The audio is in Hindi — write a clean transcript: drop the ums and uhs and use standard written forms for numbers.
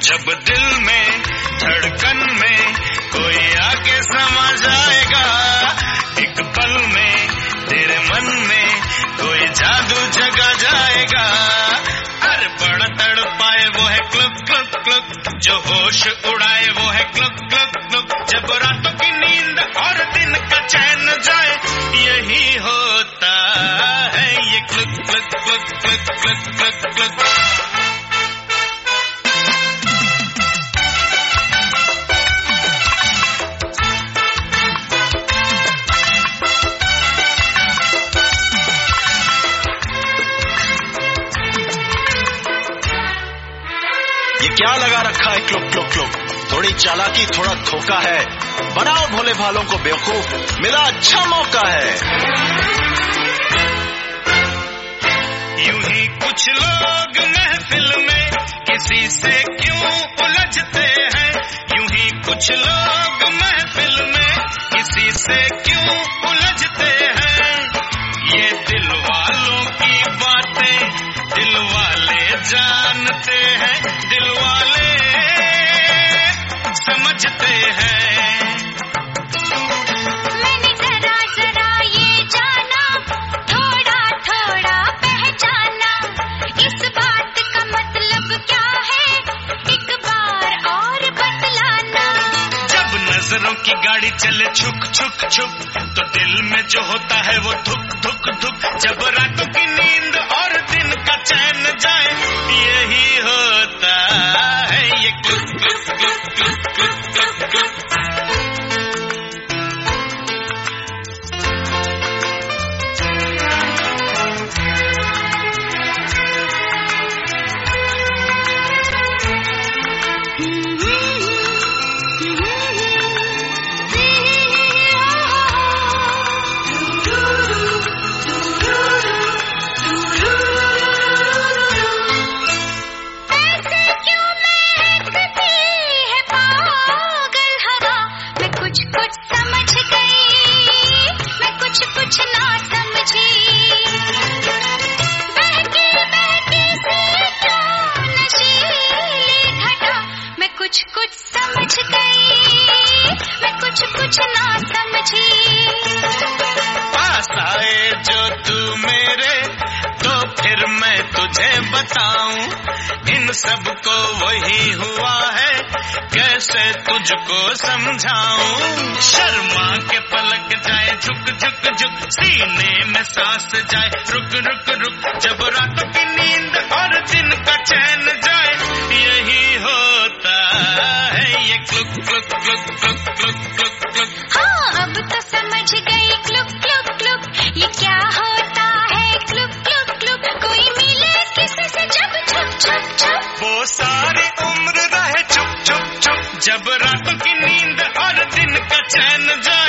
जब दिल में धड़कन में कोई आके समा जाएगा, एक पल में तेरे मन में कोई जादू जगा जाएगा। अरे बड़ा तड़पाए वो है क्लुक क्लुक क्लुक, जो होश उड़ाए वो है क्लुक क्लुक क्लुक। जब रातों की नींद और दिन का चैन जाए, यही होता है ये क्लुक क्लुक क्लुक क्लुक क्लुक क्लुक क्लुक। ये क्या लगा रखा है क्लुक क्लुक क्लुक? थोड़ी चालाकी थोड़ा धोखा है, बनाओ भोले भालों को बेवकूफ, मिला अच्छा मौका है। यूं ही कुछ लोग महफिल में किसी से क्यों उलझते हैं, यूं ही कुछ लोग महफिल में किसी से क्यों उलझते हैं। ये दिल वालों की बातें दिल वाले जानते हैं, दिल वाले समझते हैं। मैंने जरा जरा ये जाना, थोड़ा थोड़ा पहचाना, इस बात का मतलब क्या है, एक बार और बतलाना। जब नजरों की गाड़ी चले छुक छुक छुक, तो दिल में जो होता है वो धुक धुक धुक। जब रातों की नींद और दिन का चैन जाए, यही होता है ये क्लुक क्लुक क्लुक क्लुक क्लुक क्लुक क्लुक। कुछ ना समझी। पास आए जो तू मेरे, तो फिर मैं तुझे बताऊं, इन सब को वही हुआ है, कैसे तुझको समझाऊं। शर्मा के पलक जाए झुक झुक झुक, सीने में सांस जाए रुक रुक रुक। जब रात की नींद और दिन का चैन जाए, यही होता है ये क्लुक क्लुक क्लुक क्लुक क्लुक क्लुक क्लुक। हाँ, अब तो समझ गई क्लुक क्लुक क्लुक, ये क्या होता है क्लुक क्लुक क्लुक। कोई मिले किसी से जब छुप छुप छुप, वो सारी उम्र रहे चुप चुप चुप। जब रात की नींद और दिन का चैन जाए,